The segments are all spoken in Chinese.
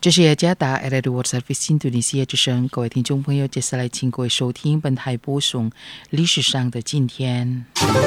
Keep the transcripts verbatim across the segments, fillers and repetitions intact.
这是雅加达 L R Service 印度尼西亚之声，各位听众朋友，接下来请各位收听本台播送历史上的今天。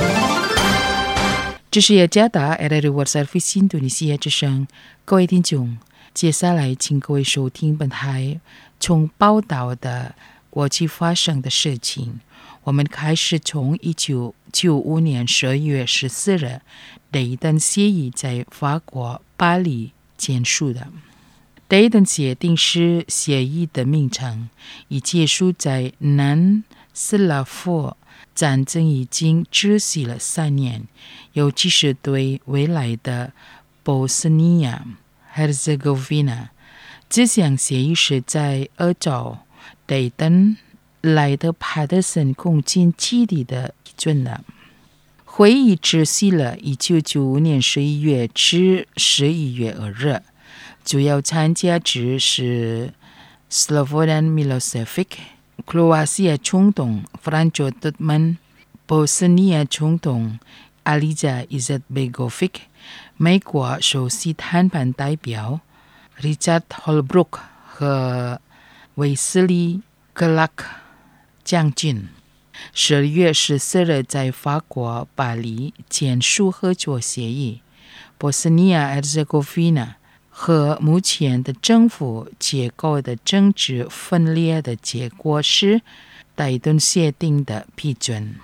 这是雅加达 L R Service 印度尼西亚之声，各位听众，接下来请各位收听本台从报道的过去发生的事情。我们开始从一九九五年十二月十四日雷登协议在法国巴黎签署的。雷登协定是协议的名称，已结束在南斯拉夫战争已经持续了三年，尤其是对未来的波斯尼亚赫兹哥维那。这项协议是在欧洲雷登莱德帕特森空军基地的批准的。会议持续了一九九五年十一月至十一月二日，主要参加者是 Slobodan Milosevic、克罗埃西亚总统 Franjo Tuđman、波斯尼亚总统 Alija Izetbegovic、美国首席谈判代表 Richard Holbrooke 和韦斯利·格拉克将军。十二月十四日在法国巴黎签署合作协议。波斯尼亚herzegovina维那和目前的政府结构的政治分裂的结果是雷登协定的批准。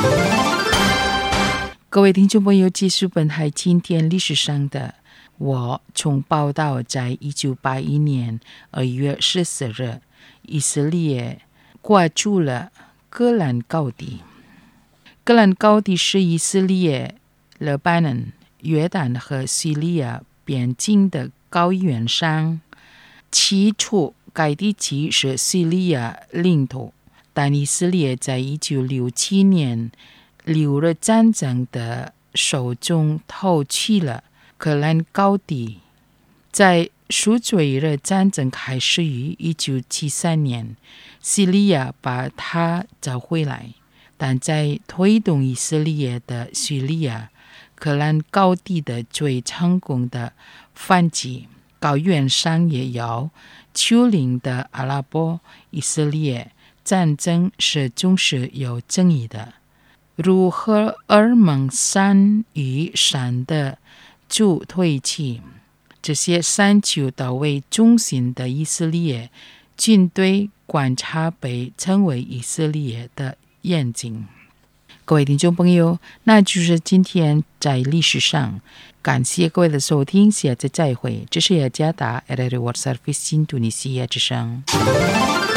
各位听众朋友，继续本台今天历史上的我从报道，在一九八一年二月十四日，以色列挂住了戈兰高地。戈兰高地是以色列、黎巴嫩、约旦和叙利亚边境的高原上。起初该地区是叙利亚领土，但以色列在一九六七年六日战争的手中偷去了戈兰高地。在赎罪日战争开始于一九七三年，叙利亚把它找回来，但在推动以色列的叙利亚戈兰高地的最成功的反击。高原上也有丘陵的阿拉伯以色列战争是总是有争议的，如荷尔蒙山与山的主推起。这些山丘岛为中心的以色列军队观察被称为以色列的眼睛。各位听众朋友，那就是今天在历史上，感谢各位的收听，下次再会。这是雅加达 L R Service 印度尼西亚之声。